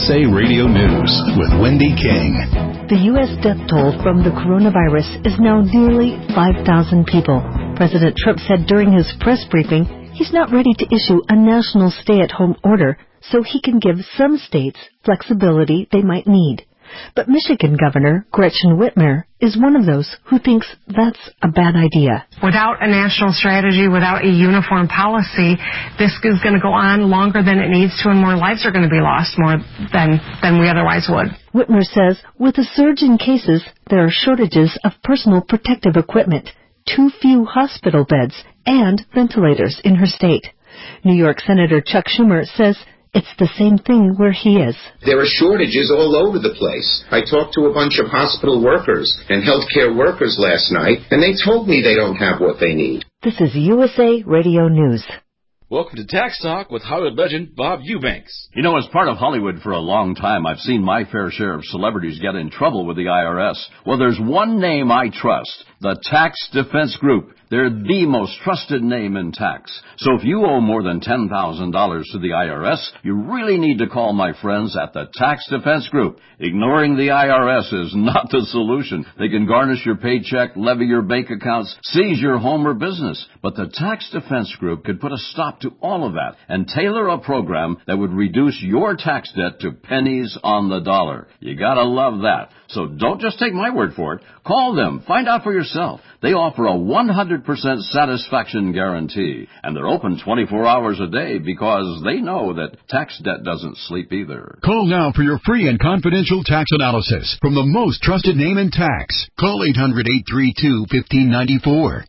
USA Radio News with Wendy King. The U.S. death toll from the coronavirus is now nearly 5,000 people. President Trump said during his press briefing he's not ready to issue a national stay-at-home order so he can give some states flexibility they might need. But Michigan Governor Gretchen Whitmer is one of those who thinks that's a bad idea. Without a national strategy, without a uniform policy, this is going to go on longer than it needs to, and more lives are going to be lost more than we otherwise would. Whitmer says with a surge in cases, there are shortages of personal protective equipment, too few hospital beds, and ventilators in her state. New York Senator Chuck Schumer says it's the same thing where he is. There are shortages all over the place. I talked to a bunch of hospital workers and healthcare workers last night, and they told me they don't have what they need. This is USA Radio News. Welcome to Tax Talk with Hollywood legend Bob Eubanks. You know, as part of Hollywood for a long time, I've seen my fair share of celebrities get in trouble with the IRS. Well, there's one name I trust, the Tax Defense Group. They're the most trusted name in tax. So if you owe more than $10,000 to the IRS, you really need to call my friends at the Tax Defense Group. Ignoring the IRS is not the solution. They can garnish your paycheck, levy your bank accounts, seize your home or business. But the Tax Defense Group could put a stop to all of that and tailor a program that would reduce your tax debt to pennies on the dollar. You gotta love that. So don't just take my word for it. Call them. Find out for yourself. They offer a 100% satisfaction guarantee, and they're open 24 hours a day because they know that tax debt doesn't sleep either. Call now for your free and confidential tax analysis from the most trusted name in tax. Call 800-832-1594.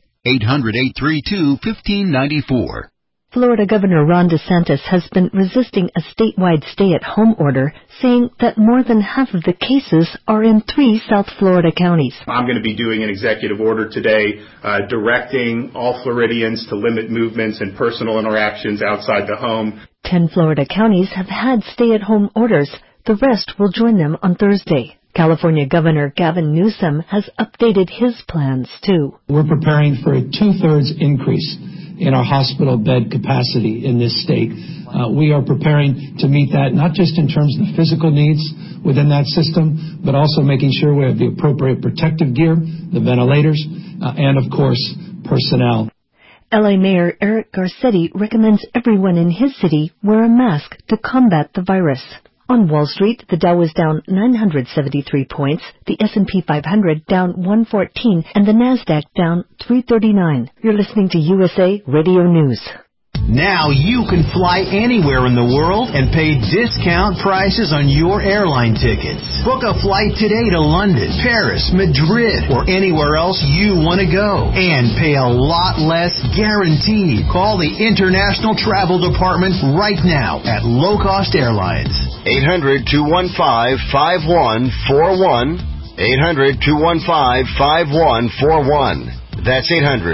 800-832-1594. Florida Governor Ron DeSantis has been resisting a statewide stay-at-home order, saying that more than half of the cases are in 3 South Florida counties. I'm going to be doing an executive order today directing all Floridians to limit movements and personal interactions outside the home. 10 Florida counties have had stay-at-home orders. The rest will join them on Thursday. California Governor Gavin Newsom has updated his plans, too. We're preparing for a 2/3 increase in our hospital bed capacity in this state. We are preparing to meet that, not just in terms of the physical needs within that system, but also making sure we have the appropriate protective gear, the ventilators, and, of course, personnel. L.A. Mayor Eric Garcetti recommends everyone in his city wear a mask to combat the virus. On Wall Street, the Dow was down 973 points, the S&P 500 down 114, and the Nasdaq down 339. You're listening to USA Radio News. Now you can fly anywhere in the world and pay discount prices on your airline tickets. Book a flight today to London, Paris, Madrid, or anywhere else you want to go. And pay a lot less guaranteed. Call the International Travel Department right now at Low Cost Airlines. 800-215-5141. 800-215-5141. That's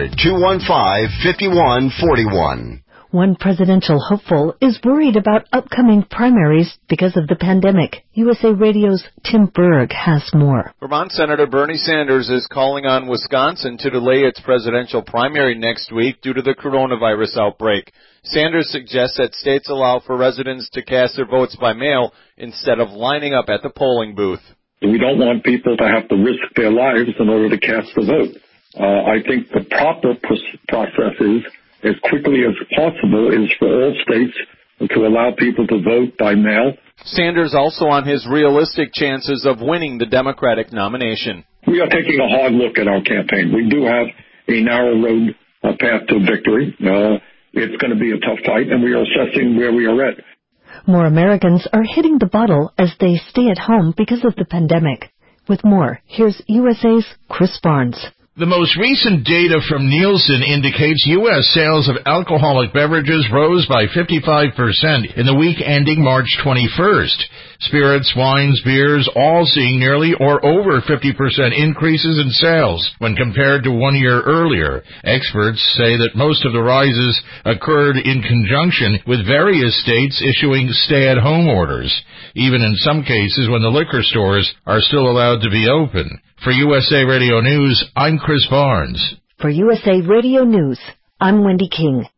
800-215-5141. One presidential hopeful is worried about upcoming primaries because of the pandemic. USA Radio's Tim Berg has more. Vermont Senator Bernie Sanders is calling on Wisconsin to delay its presidential primary next week due to the coronavirus outbreak. Sanders suggests that states allow for residents to cast their votes by mail instead of lining up at the polling booth. We don't want people to have to risk their lives in order to cast a vote. I think the proper process is, as quickly as possible, is for all states to allow people to vote by mail. Sanders also on his realistic chances of winning the Democratic nomination. We are taking a hard look at our campaign. We do have a narrow road path to victory. It's going to be a tough fight, and we are assessing where we are at. More Americans are hitting the bottle as they stay at home because of the pandemic. With more, here's USA's Chris Barnes. The most recent data from Nielsen indicates U.S. sales of alcoholic beverages rose by 55% in the week ending March 21st. Spirits, wines, beers, all seeing nearly or over 50% increases in sales when compared to 1 year earlier. Experts say that most of the rises occurred in conjunction with various states issuing stay-at-home orders, even in some cases when the liquor stores are still allowed to be open. For USA Radio News, I'm Chris Barnes. For USA Radio News, I'm Wendy King.